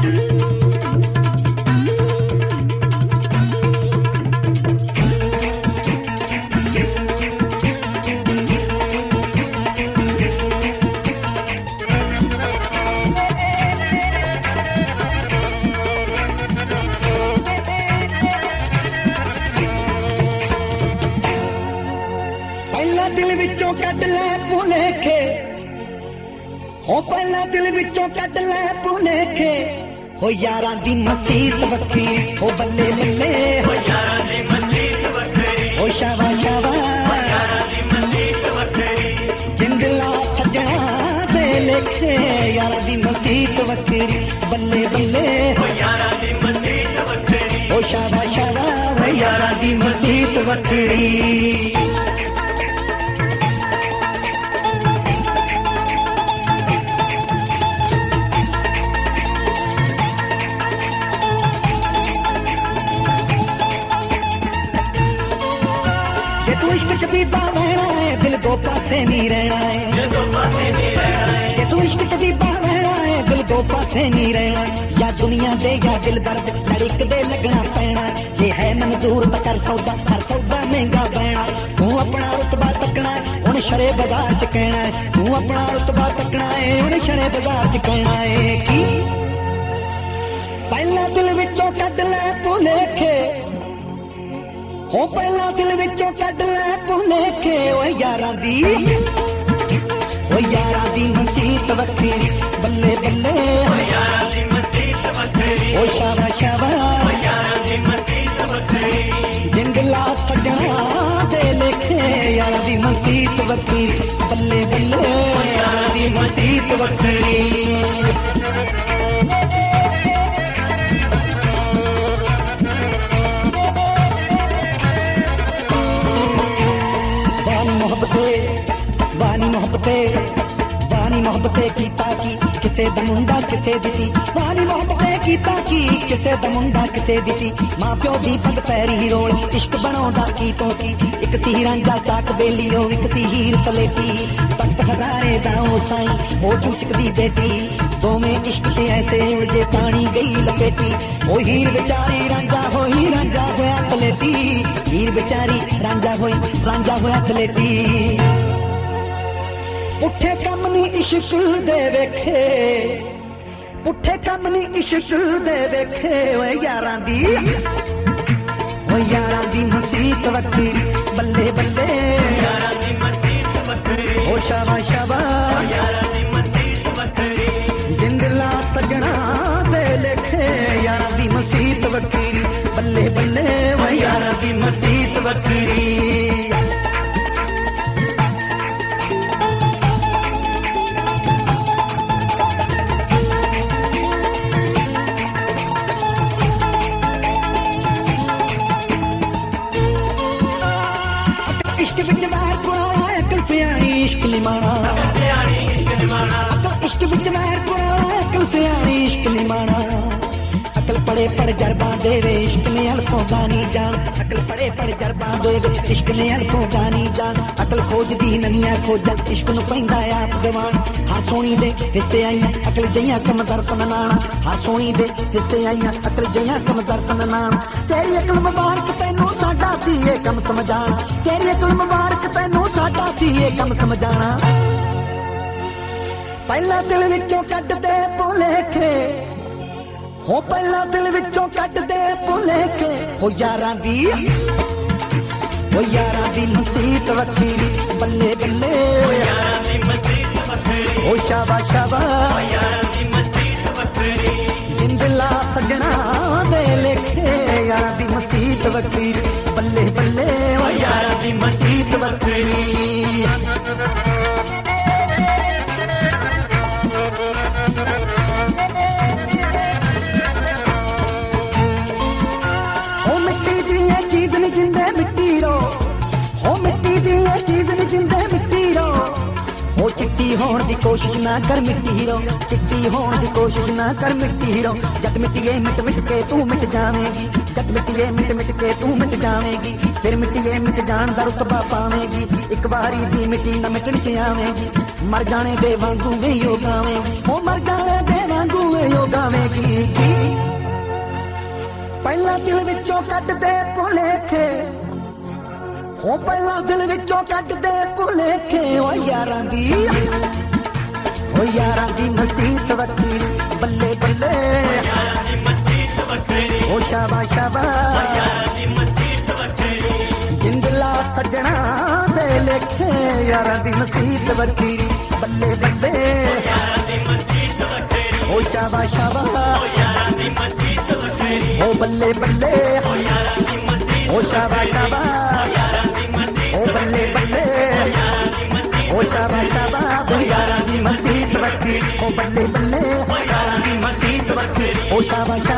दिल विचों कट ले भुलेखे हो पहला दिल विचों कट ले भुलेखे हो यारां दी मसीत वक्खी हो बल्ले बल्ले हो यारां दी मसीत वक्खी हो शावा शावा हो यारां दी मसीत वक्खी जिंदला सजना दे लेखे यारां दी मसीत वक्खी बल्ले बल्ले हो यारां दी मसीत वक्खी हो शावा शावा हो यारां दी मसीत वक्खी कबीबा रहना है दिल दो पासे नहीं रहना है जे तू इश्क कबीबा रहना है दिल दो पासे नहीं रहना या दुनिया दे या दिल दर्द लड़िक दे लगना पैना जे है मंजूर तो कर सौदा महंगा पैना तू अपना रुतबा तकना है उन्हें शरे बाजार च कहना है तू अपना रुतबा तकना है उन्हें शरे बाजार च कहना है कि पहला दिल विचों कट ले भुलेखे हो पहला दिल विचों कट ले भुलेखे ओ यारां दी मसीत वक्खी बल्ले बल्ले ओ यारां दी मसीत वक्खी ओ शावा शावा ओ यारां दी मसीत वक्खी जिंदला सजना दे लेखे यारां दी मसीत वक्खी बल्ले बल्ले ओ यारां दी मसीत वक्खी वानी मोहब्बते कीता की किसे दा मुंडा किसे दिती वानी मोहब्बते कीता की किसे दा मुंडा किसे दिती मां प्यो दी पग पैरी रोल इश्क बनाउंदा की तो की एक सी रांझा चाक बेलियो एक सी हीर सलेटी तख्त हजारे दाओ साई ओ चूचक दी बेटी दोवें इश्क ते ऐसे उड़जे पानी गई लपेटी ओ हीर बेचारी रांझा होया सलेटी हीर बेचारी रांझा होया सलेटी पुठे कम नी इश्क दे वेखे पुठे कम नी इश्क दे वेखे ओ यारां दी मसीत वक्खी बल्ले बल्ले यारां दी मसीत वक्खी ओ शावा शावा यारां दी मसीत वक्खी जिंदला सजना दे लेखे यारां दी मसीत वक्खी बल्ले बल्ले ओ यारां दी मसीत वक्खी इश्क विच वैर पुराना अकल सियाणी इश्क निमाना अकल इश्क विच वैर पुराना अकल सियाणी इश्क निमाना अकल पड़े पड़ जरबा देवे इश्क ने अल्फों गानी जान अकल पड़े पड़ जरबा देवे इश्क ने अल्फों गानी जान अकल खोज दी नवियां खोजा इश्क नूं पैंदा आप दवान हर सोनी दे हिस्से आईयां अकल जइयां कम दर्पण नाना हर सोनी दे हिस्से आईयां अकल जइयां कम दर्पण नाना तेरी अकल मुबारक तैनूं साडा सी ये कम समझाना तेरी अकल मुबारक तैनूं साडा सी ये कम समझाना पहला दिल विचों कट दे भुलेखे हो पहला दिल विचों कट दे भुलेखे हो यारां दी मसीत वक्खी बल्ले बल्ले ओ यारां दी मसीत वक्खी ओ शाबा शाबा ओ यारां दी मसीत वक्खी जिंदला सजना दे लेखे यारां दी मसीत वक्खी बल्ले बल्ले ओ यारां दी मसीत वक्खी जिंदे मिट्टी रो हो मिट्टी दी चीज नहीं जिंदे मिट्टी रो हो चिट्टी होण दी कोशिश ना कर मिट्टी रो चिट्टी होण दी कोशिश ना कर मिट्टी रो जद मिट्टिए मिट मिट के तू मिट जावेगी जद मिट्टिए मिट मिट के तू मिट जावेगी फिर मिट्टिए मिट जान दा रुतबा पावेगी एक बारी दी मिट्टी ना मिटण च आवेगी मर जाने दे वांगू वे योगावेगी हो मर जाने दे वांगू वे योगा ਜਾਵੇਗੀ। ਪਹਿਲਾਂ ਦਿਲ ਵਿੱਚੋਂ ਕੱਢਦੇ ਭੁਲੇਖੇ, ਹੋ ਪਹਿਲਾਂ ਦਿਲ ਵਿੱਚੋਂ ਕੱਢਦੇ ਭੁਲੇਖੇ। ਓ ਯਾਰਾਂ ਦੀ, ਓ ਯਾਰਾਂ ਦੀ ਮਸੀਤ ਵੱਖਰੀ, ਬੱਲੇ ਬੱਲੇ ਯਾਰਾਂ ਦੀ ਮਸੀਤ ਵੱਖਰੀ, ਓ ਸ਼ਾਬਾ ਸ਼ਾਬਾ ਯਾਰਾਂ ਦੀ ਮਸੀਤ ਵੱਖਰੀ, ਜਿੰਦਲਾ ਸੱਜਣਾ ਦੇ ਲੇਖੇ। ਯਾਰਾਂ ਦੀ ਮਸੀਤ ਵੱਖਰੀ, ਬੱਲੇ ਬੱਲੇ ਯਾਰਾਂ ਦੀ ਮਸੀਤ ਵੱਖਰੀ, ਓ ਸ਼ਾਬਾ ਸ਼ਾਬਾ ਯਾਰਾਂ ਦੀ ਮਸੀਤ ਵੱਖਰੀ, ਓ ਬੱਲੇ ਬੱਲੇ ਯਾਰਾਂ ਦੀ ਮਸੀਤ, ਓ ਸ਼ਾਬਾ ਸ਼ਾਬਾ ਯਾਰਾਂ ਦੀ ਮਸੀਤ, ਓ ਬੱਲੇ ਬੱਲੇ ਯਾਰਾਂ ਦੀ ਮਸੀਤ, ਓ ਸ਼ਾਬਾ ਸ਼ਾਬਾ ਯਾਰਾਂ ਦੀ ਮਸੀਤ ਵੱਖਰੀ, ਓ ਬੱਲੇ ਬੱਲੇ ਯਾਰਾਂ ਦੀ ਮਸੀਤ ਵੱਖਰੀ, ਓ ਸ਼ਾਬਾ ਸ਼ਾਬਾ